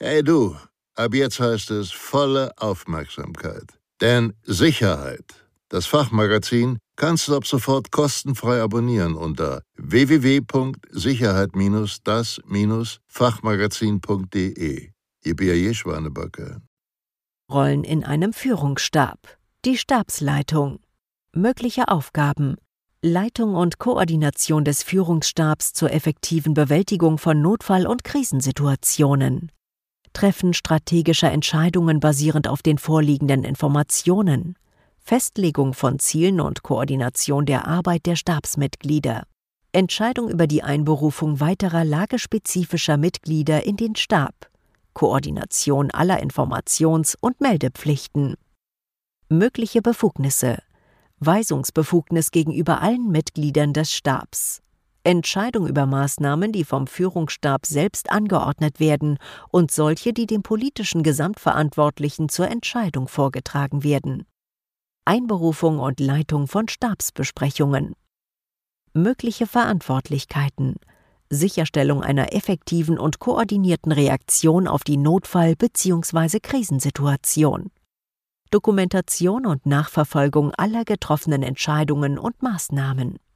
Hey du, ab jetzt heißt es volle Aufmerksamkeit. Denn Sicherheit, das Fachmagazin, kannst du ab sofort kostenfrei abonnieren unter www.sicherheit-das-fachmagazin.de. Ihr B.A.J. Schwanebacke. Rollen in einem Führungsstab. Die Stabsleitung. Mögliche Aufgaben: Leitung und Koordination des Führungsstabs zur effektiven Bewältigung von Notfall- und Krisensituationen. Treffen strategischer Entscheidungen basierend auf den vorliegenden Informationen. Festlegung von Zielen und Koordination der Arbeit der Stabsmitglieder. Entscheidung über die Einberufung weiterer lagespezifischer Mitglieder in den Stab. Koordination aller Informations- und Meldepflichten. Mögliche Befugnisse: Weisungsbefugnis gegenüber allen Mitgliedern des Stabs. Entscheidung über Maßnahmen, die vom Führungsstab selbst angeordnet werden, und solche, die dem politischen Gesamtverantwortlichen zur Entscheidung vorgetragen werden. Einberufung und Leitung von Stabsbesprechungen. Mögliche Verantwortlichkeiten: Sicherstellung einer effektiven und koordinierten Reaktion auf die Notfall- bzw. Krisensituation. Dokumentation und Nachverfolgung aller getroffenen Entscheidungen und Maßnahmen.